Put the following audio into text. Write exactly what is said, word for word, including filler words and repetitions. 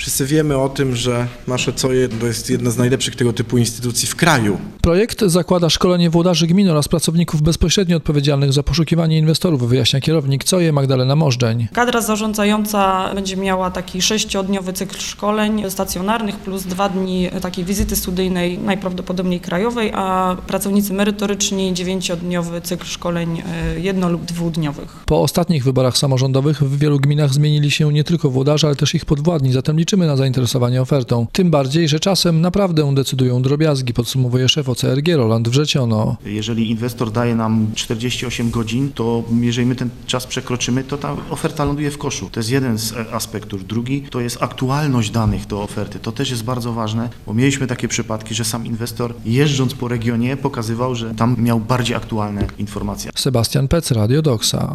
Wszyscy wiemy o tym, że nasze C O je to jest jedna z najlepszych tego typu instytucji w kraju. Projekt zakłada szkolenie włodarzy gmin oraz pracowników bezpośrednio odpowiedzialnych za poszukiwanie inwestorów, wyjaśnia kierownik C O je Magdalena Możdżeń. Kadra zarządzająca będzie miała taki sześciodniowy cykl szkoleń stacjonarnych plus dwa dni takiej wizyty studyjnej, najprawdopodobniej krajowej, a pracownicy merytoryczni dziewięciodniowy cykl szkoleń jedno- lub dwudniowych. Po ostatnich wyborach samorządowych w wielu gminach zmienili się nie tylko włodarze, ale też ich podwładni, zatem liczymy na zainteresowanie ofertą. Tym bardziej, że czasem naprawdę decydują drobiazgi, podsumowuje szef O C R G Roland Wrzeciono. Jeżeli inwestor daje nam czterdzieści osiem godzin, to jeżeli my ten czas przekroczymy, to ta oferta ląduje w koszu. To jest jeden z aspektów. Drugi to jest aktualność danych do oferty. To też jest bardzo ważne, bo mieliśmy takie przypadki, że sam inwestor jeżdżąc po regionie pokazywał, że tam miał bardziej aktualne informacje. Sebastian Pec, Radio Doksa.